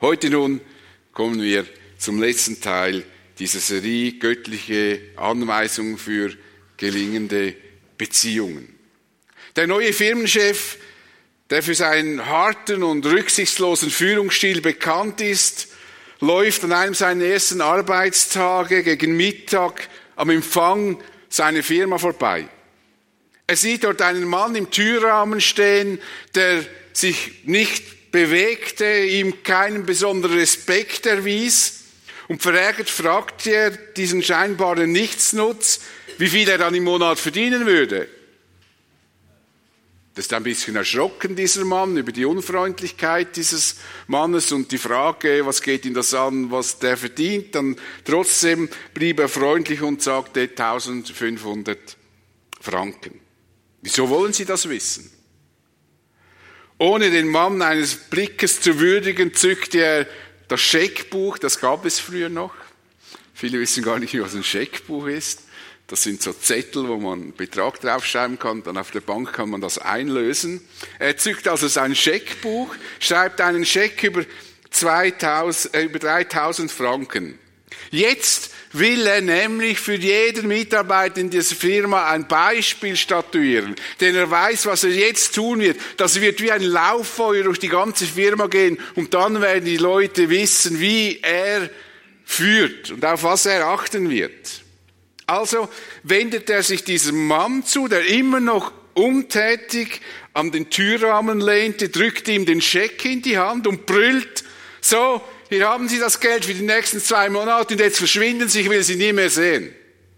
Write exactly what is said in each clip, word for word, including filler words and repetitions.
Heute nun kommen wir zum letzten Teil dieser Serie, göttliche Anweisungen für gelingende Beziehungen. Der neue Firmenchef, der für seinen harten und rücksichtslosen Führungsstil bekannt ist, läuft an einem seiner ersten Arbeitstage gegen Mittag am Empfang seiner Firma vorbei. Er sieht dort einen Mann im Türrahmen stehen, der sich nicht bewegte, ihm keinen besonderen Respekt erwies. Und verärgert fragt er diesen scheinbaren Nichtsnutz, wie viel er dann im Monat verdienen würde. Das ist ein bisschen erschrocken, dieser Mann, über die Unfreundlichkeit dieses Mannes und die Frage, was geht ihn das an, was der verdient. Dann trotzdem blieb er freundlich und sagte eintausendfünfhundert Franken. Wieso wollen Sie das wissen? Ohne den Mann eines Blickes zu würdigen, zückte er das Scheckbuch, das gab es früher noch. Viele wissen gar nicht, was ein Scheckbuch ist. Das sind so Zettel, wo man einen Betrag draufschreiben kann, dann auf der Bank kann man das einlösen. Er zückt also sein Scheckbuch, schreibt einen Scheck über, zweitausend, äh, über dreitausend Franken. Jetzt will er nämlich für jeden Mitarbeiter in dieser Firma ein Beispiel statuieren, denn er weiß, was er jetzt tun wird. Das wird wie ein Lauffeuer durch die ganze Firma gehen und dann werden die Leute wissen, wie er führt und auf was er achten wird. Also wendet er sich diesem Mann zu, der immer noch untätig an den Türrahmen lehnte, drückt ihm den Scheck in die Hand und brüllt, so, hier haben Sie das Geld für die nächsten zwei Monate und jetzt verschwinden Sie, ich will Sie nie mehr sehen.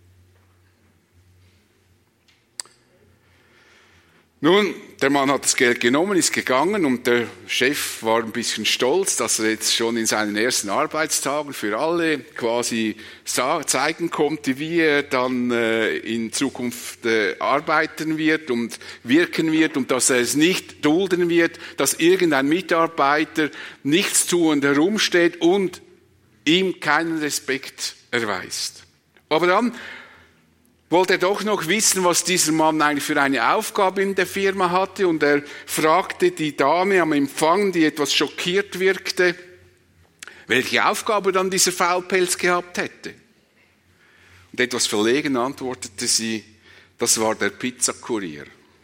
Nun, der Mann hat das Geld genommen, ist gegangen und der Chef war ein bisschen stolz, dass er jetzt schon in seinen ersten Arbeitstagen für alle quasi zeigen konnte, wie er dann in Zukunft arbeiten wird und wirken wird und dass er es nicht dulden wird, dass irgendein Mitarbeiter nichtstuend herumsteht und ihm keinen Respekt erweist. Aber dann wollte er doch noch wissen, was dieser Mann eigentlich für eine Aufgabe in der Firma hatte. Und er fragte die Dame am Empfang, die etwas schockiert wirkte, welche Aufgabe dann dieser Faulpelz gehabt hätte. Und etwas verlegen antwortete sie, das war der Pizzakurier.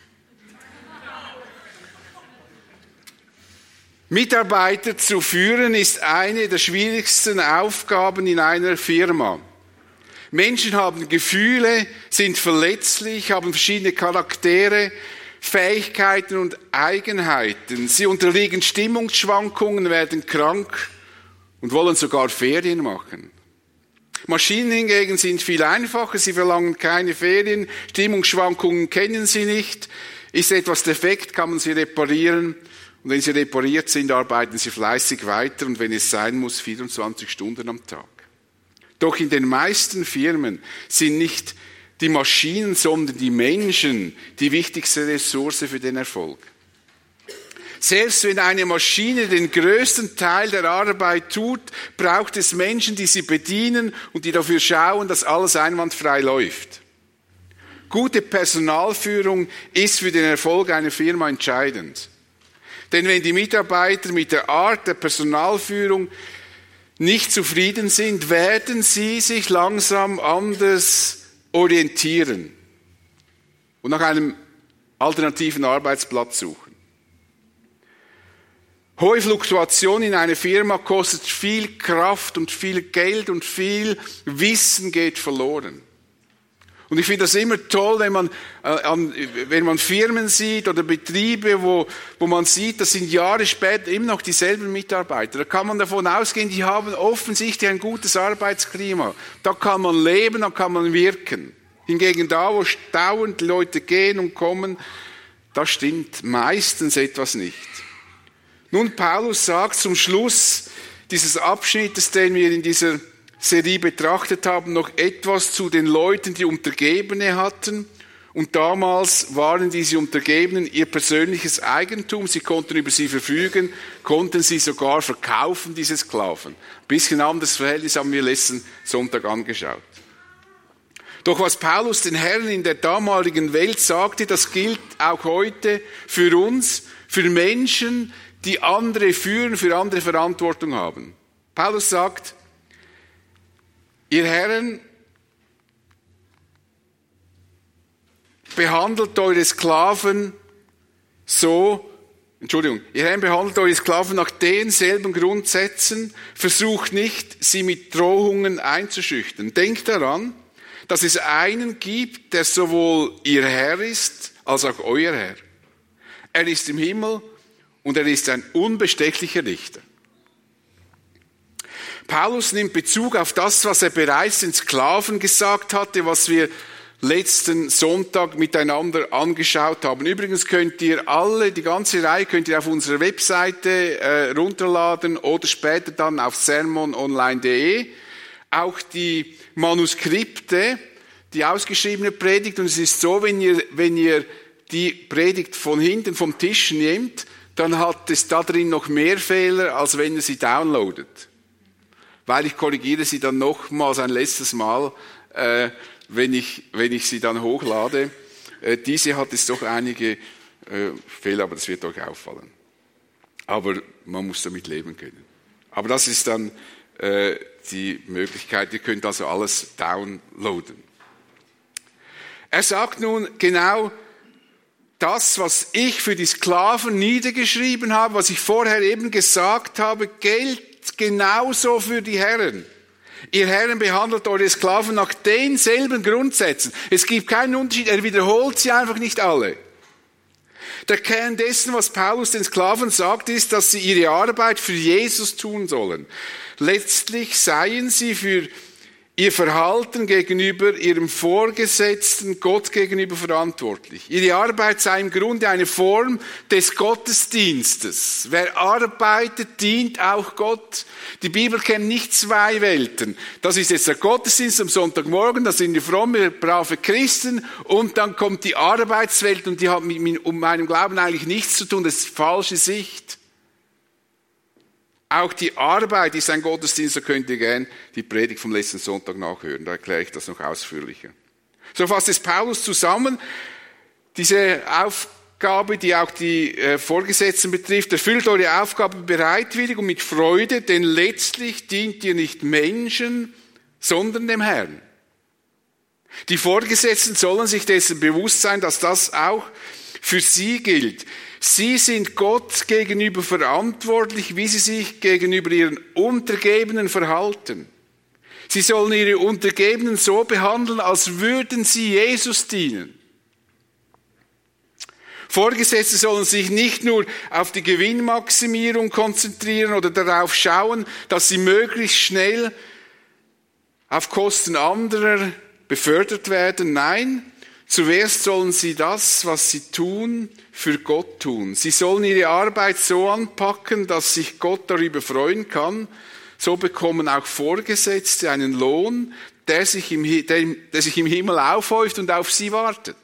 Mitarbeiter zu führen ist eine der schwierigsten Aufgaben in einer Firma. Menschen haben Gefühle, sind verletzlich, haben verschiedene Charaktere, Fähigkeiten und Eigenheiten. Sie unterliegen Stimmungsschwankungen, werden krank und wollen sogar Ferien machen. Maschinen hingegen sind viel einfacher, sie verlangen keine Ferien, Stimmungsschwankungen kennen sie nicht. Ist etwas defekt, kann man sie reparieren. Und wenn sie repariert sind, arbeiten sie fleißig weiter und wenn es sein muss, vierundzwanzig Stunden am Tag. Doch in den meisten Firmen sind nicht die Maschinen, sondern die Menschen die wichtigste Ressource für den Erfolg. Selbst wenn eine Maschine den größten Teil der Arbeit tut, braucht es Menschen, die sie bedienen und die dafür schauen, dass alles einwandfrei läuft. Gute Personalführung ist für den Erfolg einer Firma entscheidend. Denn wenn die Mitarbeiter mit der Art der Personalführung nicht zufrieden sind, werden sie sich langsam anders orientieren und nach einem alternativen Arbeitsplatz suchen. Hohe Fluktuation in einer Firma kostet viel Kraft und viel Geld und viel Wissen geht verloren. Und ich finde das immer toll, wenn man, äh, an, wenn man Firmen sieht oder Betriebe, wo, wo man sieht, das sind Jahre später immer noch dieselben Mitarbeiter. Da kann man davon ausgehen, die haben offensichtlich ein gutes Arbeitsklima. Da kann man leben, da kann man wirken. Hingegen da, wo dauernd Leute gehen und kommen, da stimmt meistens etwas nicht. Nun, Paulus sagt zum Schluss dieses Abschnittes, den wir in dieser Serie betrachtet haben, noch etwas zu den Leuten, die Untergebene hatten. Und damals waren diese Untergebenen ihr persönliches Eigentum. Sie konnten über sie verfügen, konnten sie sogar verkaufen, diese Sklaven. Ein bisschen anderes Verhältnis haben wir letzten Sonntag angeschaut. Doch was Paulus den Herren in der damaligen Welt sagte, das gilt auch heute für uns, für Menschen, die andere führen, für andere Verantwortung haben. Paulus sagt, ihr Herren, behandelt eure Sklaven so, Entschuldigung, ihr Herren, behandelt eure Sklaven nach denselben Grundsätzen, versucht nicht, sie mit Drohungen einzuschüchtern. Denkt daran, dass es einen gibt, der sowohl ihr Herr ist, als auch euer Herr. Er ist im Himmel und er ist ein unbestechlicher Richter. Paulus nimmt Bezug auf das, was er bereits den Sklaven gesagt hatte, was wir letzten Sonntag miteinander angeschaut haben. Übrigens könnt ihr alle, die ganze Reihe könnt ihr auf unserer Webseite äh, runterladen oder später dann auf sermon online punkt de. Auch die Manuskripte, die ausgeschriebene Predigt. Und es ist so, wenn ihr, wenn ihr die Predigt von hinten vom Tisch nehmt, dann hat es da drin noch mehr Fehler, als wenn ihr sie downloadet. Weil ich korrigiere sie dann nochmals ein letztes Mal, äh, wenn ich, wenn ich sie dann hochlade. Äh, diese hat es doch einige äh, Fehler, aber das wird euch auffallen. Aber man muss damit leben können. Aber das ist dann äh, die Möglichkeit, ihr könnt also alles downloaden. Er sagt nun genau das, was ich für die Sklaven niedergeschrieben habe, was ich vorher eben gesagt habe, gilt genauso für die Herren. Ihr Herren, behandelt eure Sklaven nach denselben Grundsätzen. Es gibt keinen Unterschied, er wiederholt sie einfach nicht alle. Der Kern dessen, was Paulus den Sklaven sagt, ist, dass sie ihre Arbeit für Jesus tun sollen. Letztlich seien sie für ihr Verhalten gegenüber ihrem Vorgesetzten Gott gegenüber verantwortlich. Ihre Arbeit sei im Grunde eine Form des Gottesdienstes. Wer arbeitet, dient auch Gott. Die Bibel kennt nicht zwei Welten. Das ist jetzt der Gottesdienst am Sonntagmorgen, das sind die fromme, brave Christen, und dann kommt die Arbeitswelt und die hat mit um meinem Glauben eigentlich nichts zu tun. Das ist falsche Sicht. Auch die Arbeit ist ein Gottesdienst, da könnt ihr gerne die Predigt vom letzten Sonntag nachhören, da erkläre ich das noch ausführlicher. So fasst es Paulus zusammen, diese Aufgabe, die auch die äh, Vorgesetzten betrifft, erfüllt eure Aufgabe bereitwillig und mit Freude, denn letztlich dient ihr nicht Menschen, sondern dem Herrn. Die Vorgesetzten sollen sich dessen bewusst sein, dass das auch für sie gilt. Sie sind Gott gegenüber verantwortlich, wie sie sich gegenüber ihren Untergebenen verhalten. Sie sollen ihre Untergebenen so behandeln, als würden sie Jesus dienen. Vorgesetzte sollen sich nicht nur auf die Gewinnmaximierung konzentrieren oder darauf schauen, dass sie möglichst schnell auf Kosten anderer befördert werden. Nein, zuerst sollen sie das, was sie tun, für Gott tun. Sie sollen ihre Arbeit so anpacken, dass sich Gott darüber freuen kann. So bekommen auch Vorgesetzte einen Lohn, der sich im, der, der sich im Himmel aufhäuft und auf sie wartet.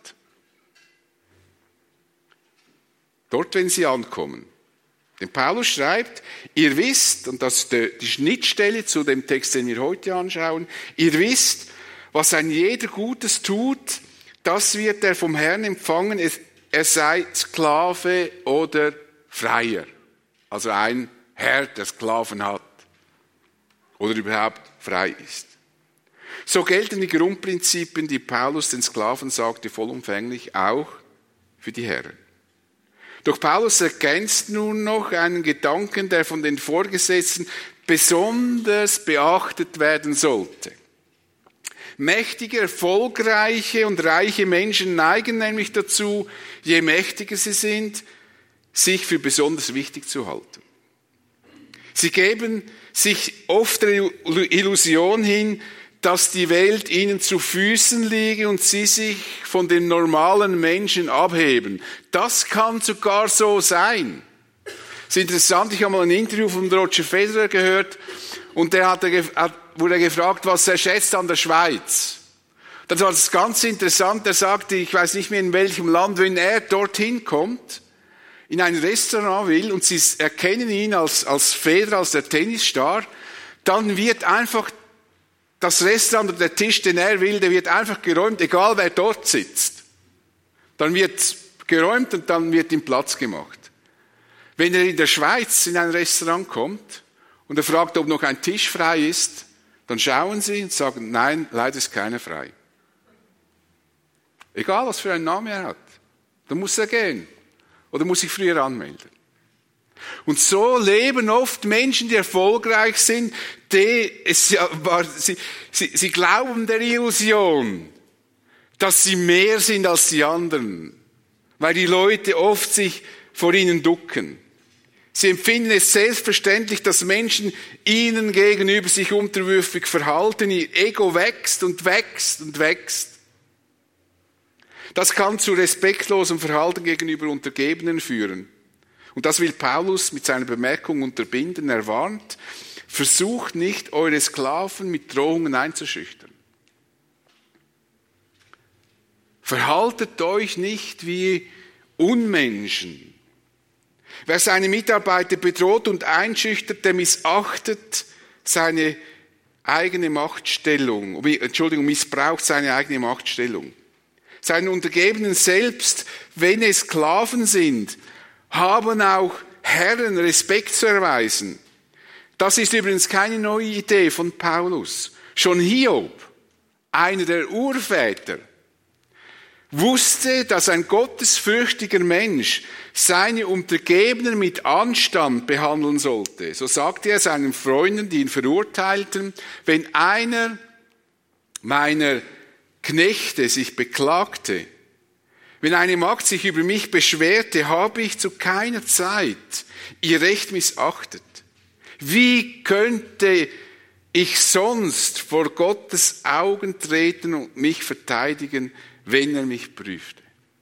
Dort, wenn sie ankommen. Denn Paulus schreibt, ihr wisst, und das ist die Schnittstelle zu dem Text, den wir heute anschauen, ihr wisst, was ein jeder Gutes tut, das wird er vom Herrn empfangen, er sei Sklave oder Freier. Also ein Herr, der Sklaven hat oder überhaupt frei ist. So gelten die Grundprinzipien, die Paulus den Sklaven sagte, vollumfänglich auch für die Herren. Doch Paulus ergänzt nun noch einen Gedanken, der von den Vorgesetzten besonders beachtet werden sollte. Mächtige, erfolgreiche und reiche Menschen neigen nämlich dazu, je mächtiger sie sind, sich für besonders wichtig zu halten. Sie geben sich oft der Illusion hin, dass die Welt ihnen zu Füßen liege und sie sich von den normalen Menschen abheben. Das kann sogar so sein. Es ist interessant, ich habe mal ein Interview von Roger Federer gehört und der hat, wurde gefragt, was er schätzt an der Schweiz. Das war das ganz interessant, er sagte, ich weiß nicht mehr in welchem Land, wenn er dorthin kommt, in ein Restaurant will und sie erkennen ihn als, als Federer, als der Tennisstar, dann wird einfach das Restaurant oder der Tisch, den er will, der wird einfach geräumt, egal wer dort sitzt. Dann wird geräumt und dann wird ihm Platz gemacht. Wenn er in der Schweiz in ein Restaurant kommt und er fragt, ob noch ein Tisch frei ist, dann schauen sie und sagen, nein, leider ist keiner frei. Egal, was für einen Namen er hat. Dann muss er gehen. Oder muss sich früher anmelden. Und so leben oft Menschen, die erfolgreich sind, die, es, sie, sie, sie glauben der Illusion, dass sie mehr sind als die anderen. Weil die Leute oft sich vor ihnen ducken. Sie empfinden es selbstverständlich, dass Menschen ihnen gegenüber sich unterwürfig verhalten. Ihr Ego wächst und wächst und wächst. Das kann zu respektlosem Verhalten gegenüber Untergebenen führen. Und das will Paulus mit seiner Bemerkung unterbinden. Er warnt, versucht nicht, eure Sklaven mit Drohungen einzuschüchtern. Verhaltet euch nicht wie Unmenschen. Wer seine Mitarbeiter bedroht und einschüchtert, der missachtet seine eigene Machtstellung, Entschuldigung, missbraucht seine eigene Machtstellung. Seinen Untergebenen selbst, wenn es Sklaven sind, haben auch Herren Respekt zu erweisen. Das ist übrigens keine neue Idee von Paulus. Schon Hiob, einer der Urväter, wusste, dass ein gottesfürchtiger Mensch seine Untergebenen mit Anstand behandeln sollte. So sagte er seinen Freunden, die ihn verurteilten, wenn einer meiner Knechte sich beklagte, wenn eine Magd sich über mich beschwerte, habe ich zu keiner Zeit ihr Recht missachtet. Wie könnte ich sonst vor Gottes Augen treten und mich verteidigen, wenn er mich prüfte?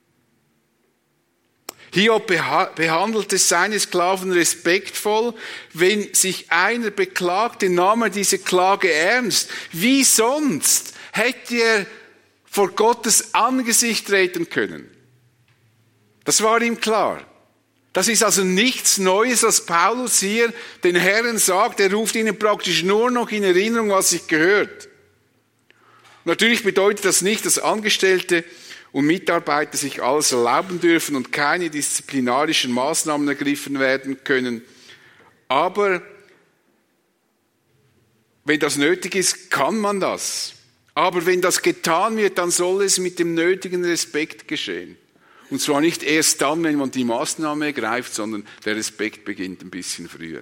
Hiob behandelte seine Sklaven respektvoll. Wenn sich einer beklagte, nahm er diese Klage ernst. Wie sonst hätte er vor Gottes Angesicht treten können? Das war ihm klar. Das ist also nichts Neues, was Paulus hier den Herren sagt. Er ruft ihnen praktisch nur noch in Erinnerung, was sich gehört. Natürlich bedeutet das nicht, dass Angestellte und Mitarbeiter sich alles erlauben dürfen und keine disziplinarischen Maßnahmen ergriffen werden können. Aber wenn das nötig ist, kann man das. Aber wenn das getan wird, dann soll es mit dem nötigen Respekt geschehen. Und zwar nicht erst dann, wenn man die Maßnahme ergreift, sondern der Respekt beginnt ein bisschen früher.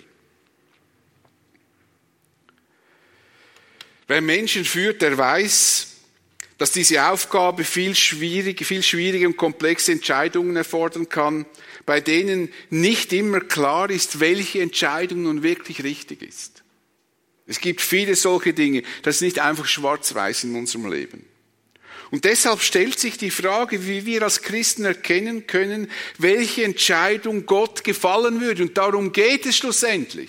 Wer Menschen führt, der weiß, dass diese Aufgabe viel schwierige, viel schwierige und komplexe Entscheidungen erfordern kann, bei denen nicht immer klar ist, welche Entscheidung nun wirklich richtig ist. Es gibt viele solche Dinge, das ist nicht einfach schwarz-weiß in unserem Leben. Und deshalb stellt sich die Frage, wie wir als Christen erkennen können, welche Entscheidung Gott gefallen würde. Und darum geht es schlussendlich.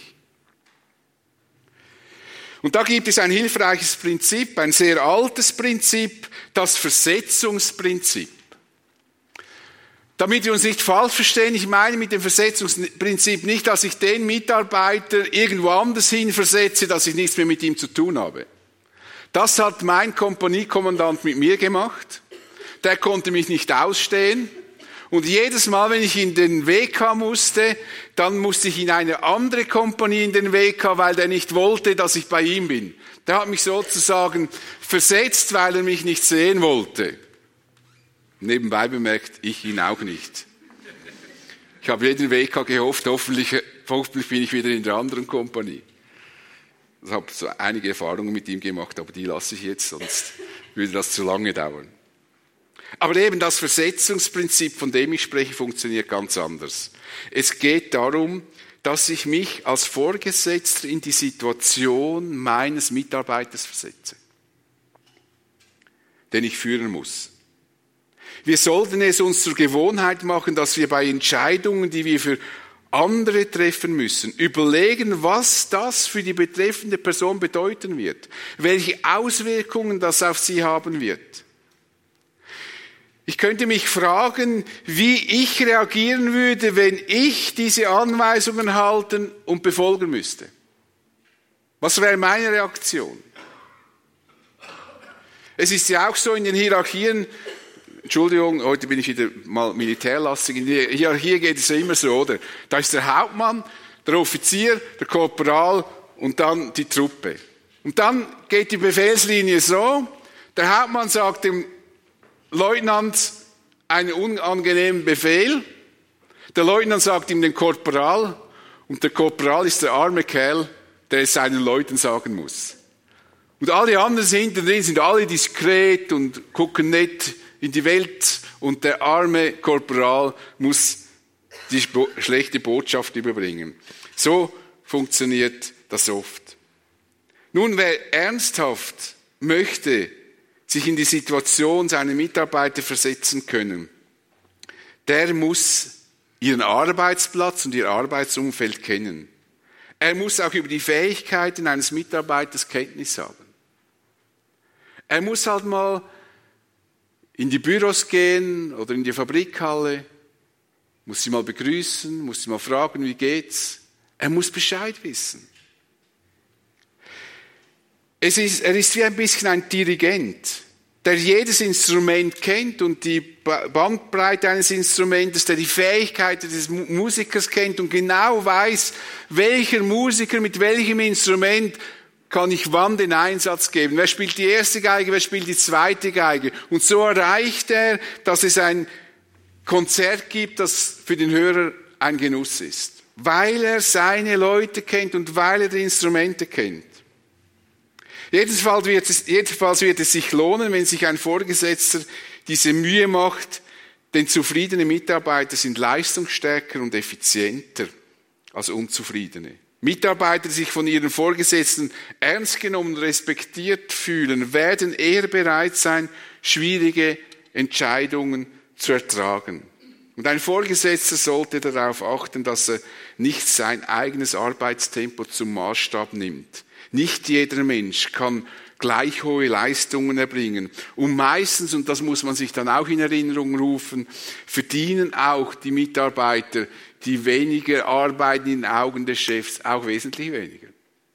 Und da gibt es ein hilfreiches Prinzip, ein sehr altes Prinzip, das Versetzungsprinzip. Damit wir uns nicht falsch verstehen, ich meine mit dem Versetzungsprinzip nicht, dass ich den Mitarbeiter irgendwo anders hin versetze, dass ich nichts mehr mit ihm zu tun habe. Das hat mein Kompaniekommandant mit mir gemacht. Der konnte mich nicht ausstehen. Und jedes Mal, wenn ich in den W K musste, dann musste ich in eine andere Kompanie in den W K, weil der nicht wollte, dass ich bei ihm bin. Der hat mich sozusagen versetzt, weil er mich nicht sehen wollte. Nebenbei bemerkt, ich ihn auch nicht. Ich habe jeden W K gehofft, hoffentlich, hoffentlich bin ich wieder in der anderen Kompanie. Ich habe so einige Erfahrungen mit ihm gemacht, aber die lasse ich jetzt, sonst würde das zu lange dauern. Aber eben das Versetzungsprinzip, von dem ich spreche, funktioniert ganz anders. Es geht darum, dass ich mich als Vorgesetzter in die Situation meines Mitarbeiters versetze, den ich führen muss. Wir sollten es uns zur Gewohnheit machen, dass wir bei Entscheidungen, die wir für andere treffen müssen, überlegen, was das für die betreffende Person bedeuten wird, welche Auswirkungen das auf sie haben wird. Ich könnte mich fragen, wie ich reagieren würde, wenn ich diese Anweisungen halten und befolgen müsste. Was wäre meine Reaktion? Es ist ja auch so in den Hierarchien, Entschuldigung, heute bin ich wieder mal militärlastig. Hier, hier geht es ja immer so, oder? Da ist der Hauptmann, der Offizier, der Korporal und dann die Truppe. Und dann geht die Befehlslinie so, der Hauptmann sagt dem Leutnant einen unangenehmen Befehl, der Leutnant sagt ihm den Korporal und der Korporal ist der arme Kerl, der es seinen Leuten sagen muss. Und alle anderen hinten drin sind alle diskret und gucken nett in die Welt und der arme Korporal muss die schlechte Botschaft überbringen. So funktioniert das oft. Nun, wer ernsthaft möchte, sich in die Situation seiner Mitarbeiter versetzen können, der muss ihren Arbeitsplatz und ihr Arbeitsumfeld kennen. Er muss auch über die Fähigkeiten eines Mitarbeiters Kenntnis haben. Er muss halt mal in die Büros gehen oder in die Fabrikhalle, muss sie mal begrüßen, muss sie mal fragen, wie geht's. Er muss Bescheid wissen. Es ist, er ist wie ein bisschen ein Dirigent, der jedes Instrument kennt und die Bandbreite eines Instrumentes, der die Fähigkeiten des Musikers kennt und genau weiß, welcher Musiker mit welchem Instrument kann ich wann den Einsatz geben. Wer spielt die erste Geige, wer spielt die zweite Geige. Und so erreicht er, dass es ein Konzert gibt, das für den Hörer ein Genuss ist. Weil er seine Leute kennt und weil er die Instrumente kennt. Jedenfalls wird es, jedenfalls wird es sich lohnen, wenn sich ein Vorgesetzter diese Mühe macht, denn zufriedene Mitarbeiter sind leistungsstärker und effizienter als unzufriedene. Mitarbeiter, die sich von ihren Vorgesetzten ernst genommen und respektiert fühlen, werden eher bereit sein, schwierige Entscheidungen zu ertragen. Und ein Vorgesetzter sollte darauf achten, dass er nicht sein eigenes Arbeitstempo zum Maßstab nimmt. Nicht jeder Mensch kann gleich hohe Leistungen erbringen. Und meistens, und das muss man sich dann auch in Erinnerung rufen, verdienen auch die Mitarbeiter, die weniger arbeiten in den Augen des Chefs, auch wesentlich weniger.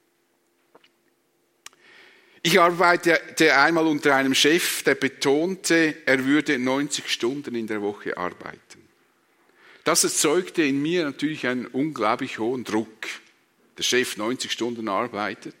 Ich arbeitete einmal unter einem Chef, der betonte, er würde neunzig Stunden in der Woche arbeiten. Das erzeugte in mir natürlich einen unglaublich hohen Druck. Der Chef neunzig Stunden arbeitet.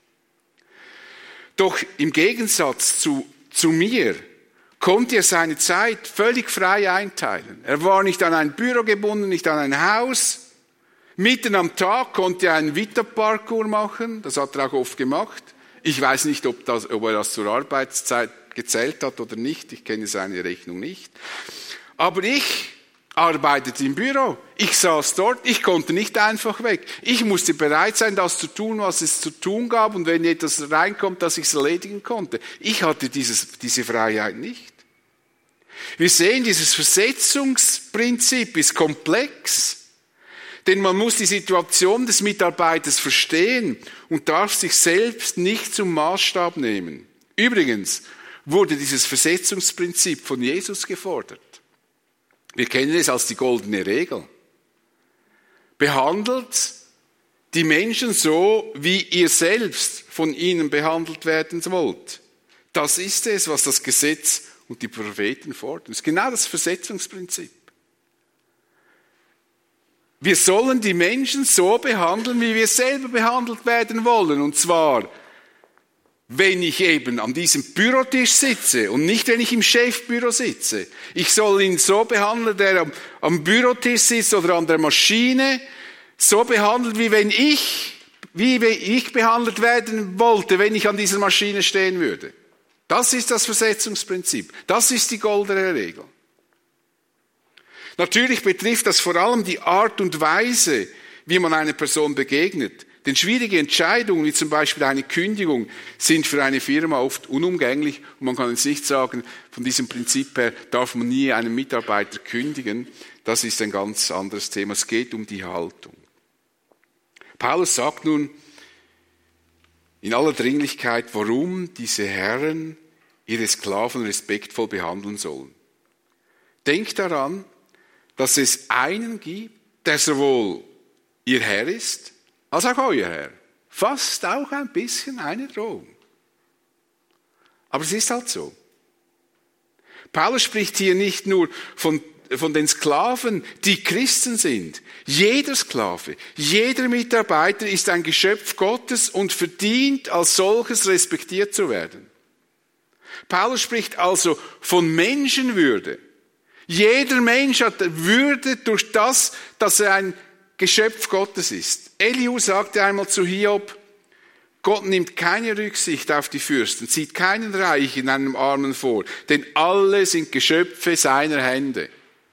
Doch im Gegensatz zu, zu mir konnte er seine Zeit völlig frei einteilen. Er war nicht an ein Büro gebunden, nicht an ein Haus. Mitten am Tag konnte er einen Vita-Parcours machen, das hat er auch oft gemacht. Ich weiß nicht, ob, das, ob er das zur Arbeitszeit gezählt hat oder nicht, ich kenne seine Rechnung nicht. Aber ich arbeitete im Büro, ich saß dort, ich konnte nicht einfach weg. Ich musste bereit sein, das zu tun, was es zu tun gab und wenn etwas reinkommt, dass ich es erledigen konnte. Ich hatte dieses, diese Freiheit nicht. Wir sehen, dieses Versetzungsprinzip ist komplex, denn man muss die Situation des Mitarbeiters verstehen und darf sich selbst nicht zum Maßstab nehmen. Übrigens wurde dieses Versetzungsprinzip von Jesus gefordert. Wir kennen es als die goldene Regel. Behandelt die Menschen so, wie ihr selbst von ihnen behandelt werden wollt. Das ist es, was das Gesetz und die Propheten fordern. Das ist genau das Versetzungsprinzip. Wir sollen die Menschen so behandeln, wie wir selber behandelt werden wollen. Und zwar, wenn ich eben an diesem Bürotisch sitze und nicht, wenn ich im Chefbüro sitze. Ich soll ihn so behandeln, der am, am Bürotisch sitzt oder an der Maschine, so behandelt, wie wenn ich, wie ich behandelt werden wollte, wenn ich an dieser Maschine stehen würde. Das ist das Versetzungsprinzip. Das ist die goldene Regel. Natürlich betrifft das vor allem die Art und Weise, wie man einer Person begegnet. Denn schwierige Entscheidungen, wie zum Beispiel eine Kündigung, sind für eine Firma oft unumgänglich. Und man kann jetzt nicht sagen, von diesem Prinzip her darf man nie einen Mitarbeiter kündigen. Das ist ein ganz anderes Thema. Es geht um die Haltung. Paulus sagt nun in aller Dringlichkeit, warum diese Herren ihre Sklaven respektvoll behandeln sollen. Denkt daran, dass es einen gibt, der sowohl ihr Herr ist, als auch euer Herr. Fast auch ein bisschen eine Drohung. Aber es ist halt so. Paulus spricht hier nicht nur von, von den Sklaven, die Christen sind. Jeder Sklave, jeder Mitarbeiter ist ein Geschöpf Gottes und verdient als solches respektiert zu werden. Paulus spricht also von Menschenwürde. Jeder Mensch hat Würde durch das, dass er ein Geschöpf Gottes ist. Elihu sagte einmal zu Hiob, Gott nimmt keine Rücksicht auf die Fürsten, zieht keinen Reichen einem Armen vor, denn alle sind Geschöpfe seiner Hände.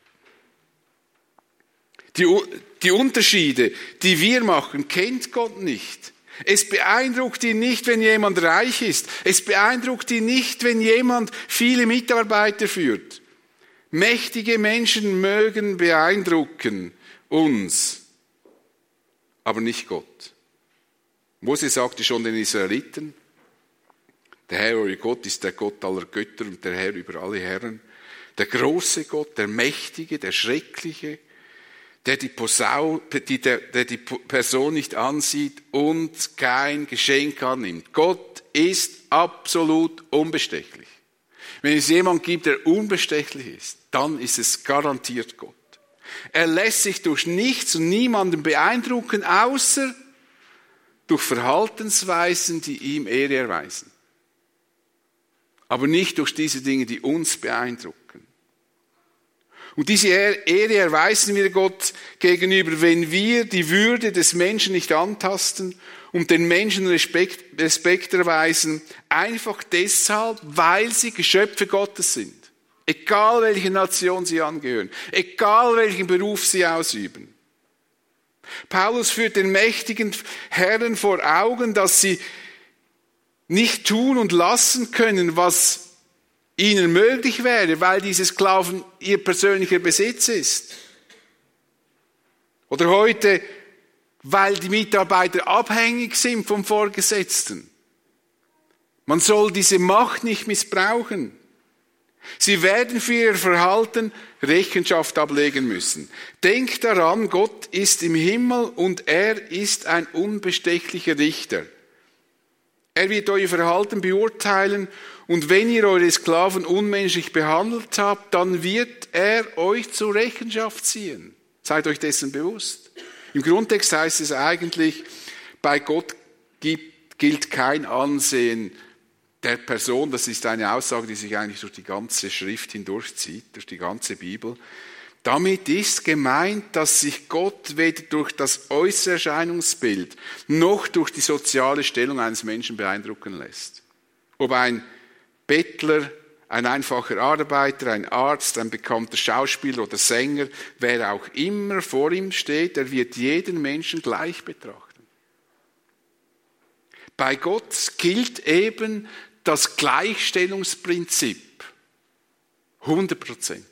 Die, die Unterschiede, die wir machen, kennt Gott nicht. Es beeindruckt ihn nicht, wenn jemand reich ist. Es beeindruckt ihn nicht, wenn jemand viele Mitarbeiter führt. Mächtige Menschen mögen beeindrucken uns, aber nicht Gott. Mose sagte schon den Israeliten, der Herr, euer Gott, ist der Gott aller Götter und der Herr über alle Herren. Der große Gott, der Mächtige, der Schreckliche, der die, Posau, die, der, der die Person nicht ansieht und kein Geschenk annimmt. Gott ist absolut unbestechlich. Wenn es jemand gibt, der unbestechlich ist, dann ist es garantiert Gott. Er lässt sich durch nichts und niemanden beeindrucken, außer durch Verhaltensweisen, die ihm Ehre erweisen. Aber nicht durch diese Dinge, die uns beeindrucken. Und diese Ehre erweisen wir Gott gegenüber, wenn wir die Würde des Menschen nicht antasten und den Menschen Respekt, Respekt erweisen, einfach deshalb, weil sie Geschöpfe Gottes sind. Egal welche Nation sie angehören, egal welchen Beruf sie ausüben. Paulus führt den mächtigen Herren vor Augen, dass sie nicht tun und lassen können, was ihnen möglich wäre, weil diese Sklaven ihr persönlicher Besitz ist. Oder heute, weil die Mitarbeiter abhängig sind vom Vorgesetzten. Man soll diese Macht nicht missbrauchen. Sie werden für ihr Verhalten Rechenschaft ablegen müssen. Denkt daran, Gott ist im Himmel und er ist ein unbestechlicher Richter. Er wird euer Verhalten beurteilen und wenn ihr eure Sklaven unmenschlich behandelt habt, dann wird er euch zur Rechenschaft ziehen. Seid euch dessen bewusst. Im Grundtext heißt es eigentlich, bei Gott gibt, gilt kein Ansehen der Person. Das ist eine Aussage, die sich eigentlich durch die ganze Schrift hindurchzieht, durch die ganze Bibel. Damit ist gemeint, dass sich Gott weder durch das äußere Erscheinungsbild noch durch die soziale Stellung eines Menschen beeindrucken lässt. Ob ein Bettler, ein einfacher Arbeiter, ein Arzt, ein bekannter Schauspieler oder Sänger, wer auch immer vor ihm steht, er wird jeden Menschen gleich betrachten. Bei Gott gilt eben das Gleichstellungsprinzip. Hundertprozentig.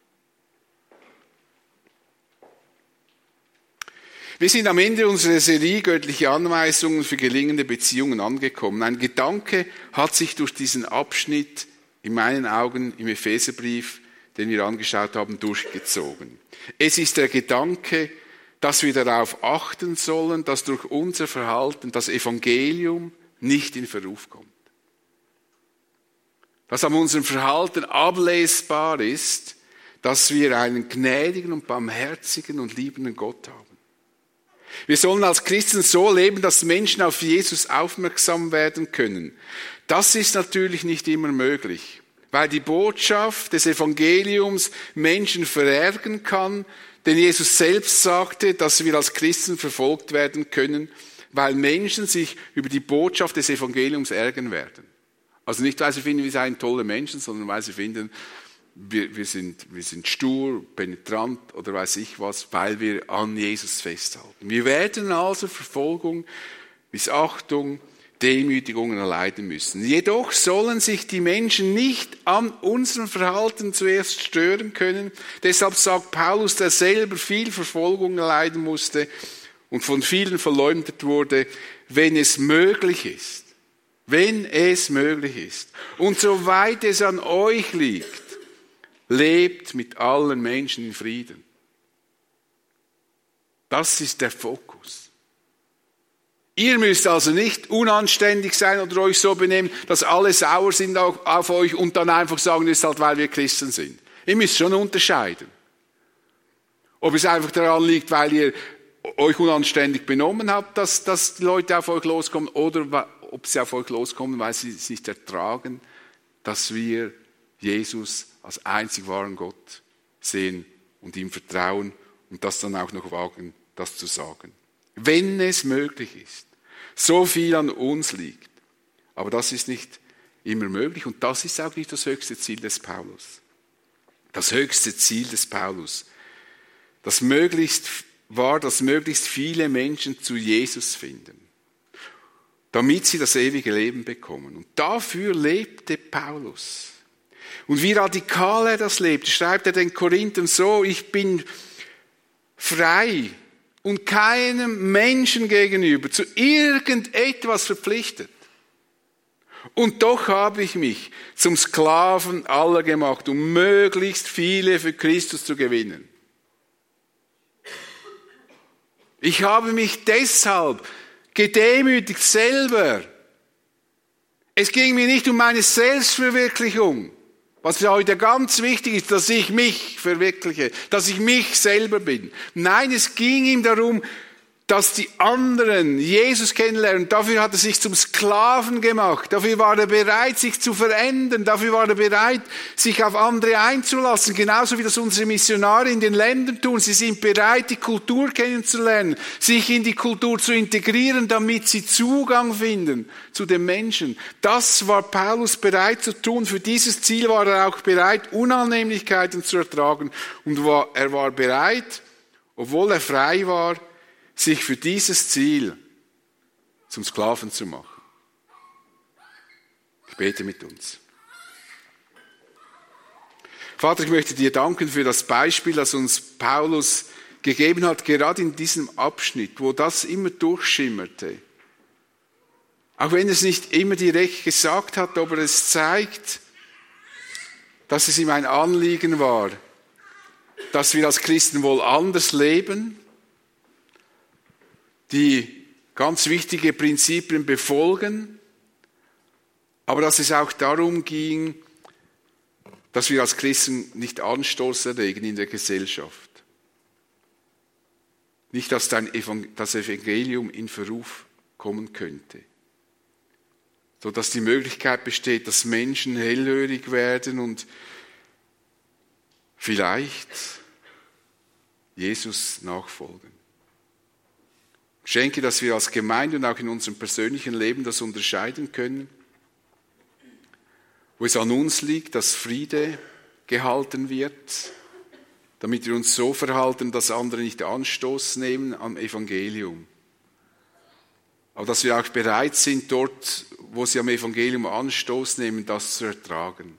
Wir sind am Ende unserer Serie Göttliche Anweisungen für gelingende Beziehungen angekommen. Ein Gedanke hat sich durch diesen Abschnitt in meinen Augen im Epheserbrief, den wir angeschaut haben, durchgezogen. Es ist der Gedanke, dass wir darauf achten sollen, dass durch unser Verhalten das Evangelium nicht in Verruf kommt. Dass an unserem Verhalten ablesbar ist, dass wir einen gnädigen und barmherzigen und liebenden Gott haben. Wir sollen als Christen so leben, dass Menschen auf Jesus aufmerksam werden können. Das ist natürlich nicht immer möglich, weil die Botschaft des Evangeliums Menschen verärgern kann, denn Jesus selbst sagte, dass wir als Christen verfolgt werden können, weil Menschen sich über die Botschaft des Evangeliums ärgern werden. Also nicht, weil sie finden, wir seien tolle Menschen, sondern weil sie finden, wir, wir, sind, wir sind stur, penetrant oder weiß ich was, weil wir an Jesus festhalten. Wir werden also Verfolgung, Missachtung, Demütigungen erleiden müssen. Jedoch sollen sich die Menschen nicht an unserem Verhalten zuerst stören können. Deshalb sagt Paulus, der selber viel Verfolgung erleiden musste und von vielen verleumdet wurde, wenn es möglich ist. Wenn es möglich ist. Und soweit es an euch liegt, lebt mit allen Menschen in Frieden. Das ist der Fokus. Ihr müsst also nicht unanständig sein oder euch so benehmen, dass alle sauer sind auf, auf euch und dann einfach sagen, das ist halt, weil wir Christen sind. Ihr müsst schon unterscheiden. Ob es einfach daran liegt, weil ihr euch unanständig benommen habt, dass, dass die Leute auf euch loskommen, oder ob sie auf euch loskommen, weil sie es nicht ertragen, dass wir Jesus als einzig wahren Gott sehen und ihm vertrauen und das dann auch noch wagen, das zu sagen. Wenn es möglich ist, so viel an uns liegt. Aber das ist nicht immer möglich und das ist auch nicht das höchste Ziel des Paulus. Das höchste Ziel des Paulus, das möglichst war, dass möglichst viele Menschen zu Jesus finden, damit sie das ewige Leben bekommen. Und dafür lebte Paulus. Und wie radikal er das lebt, schreibt er den Korinthern so: Ich bin frei und keinem Menschen gegenüber zu irgendetwas verpflichtet. Und doch habe ich mich zum Sklaven aller gemacht, um möglichst viele für Christus zu gewinnen. Ich habe mich deshalb gedemütigt selber. Es ging mir nicht um meine Selbstverwirklichung, was heute ganz wichtig ist, dass ich mich verwirkliche, dass ich mich selber bin. Nein, es ging ihm darum, dass die anderen Jesus kennenlernen. Dafür hat er sich zum Sklaven gemacht. Dafür war er bereit, sich zu verändern. Dafür war er bereit, sich auf andere einzulassen. Genauso wie das unsere Missionare in den Ländern tun. Sie sind bereit, die Kultur kennenzulernen, sich in die Kultur zu integrieren, damit sie Zugang finden zu den Menschen. Das war Paulus bereit zu tun. Für dieses Ziel war er auch bereit, Unannehmlichkeiten zu ertragen. Und er war bereit, obwohl er frei war, sich für dieses Ziel zum Sklaven zu machen. Ich bete mit uns. Vater, ich möchte dir danken für das Beispiel, das uns Paulus gegeben hat, gerade in diesem Abschnitt, wo das immer durchschimmerte. Auch wenn es nicht immer direkt gesagt hat, aber es zeigt, dass es ihm ein Anliegen war, dass wir als Christen wohl anders leben, die ganz wichtige Prinzipien befolgen, aber dass es auch darum ging, dass wir als Christen nicht Anstoß erregen in der Gesellschaft. Nicht, dass das Evangelium in Verruf kommen könnte, sodass die Möglichkeit besteht, dass Menschen hellhörig werden und vielleicht Jesus nachfolgen. Schenke, dass wir als Gemeinde und auch in unserem persönlichen Leben das unterscheiden können, wo es an uns liegt, dass Friede gehalten wird, damit wir uns so verhalten, dass andere nicht Anstoß nehmen am Evangelium. Aber dass wir auch bereit sind, dort, wo sie am Evangelium Anstoß nehmen, das zu ertragen.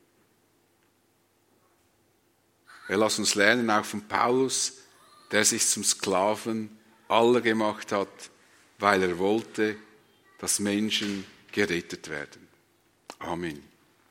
Ja, lass uns lernen, auch von Paulus, der sich zum Sklaven aller gemacht hat, weil er wollte, dass Menschen gerettet werden. Amen.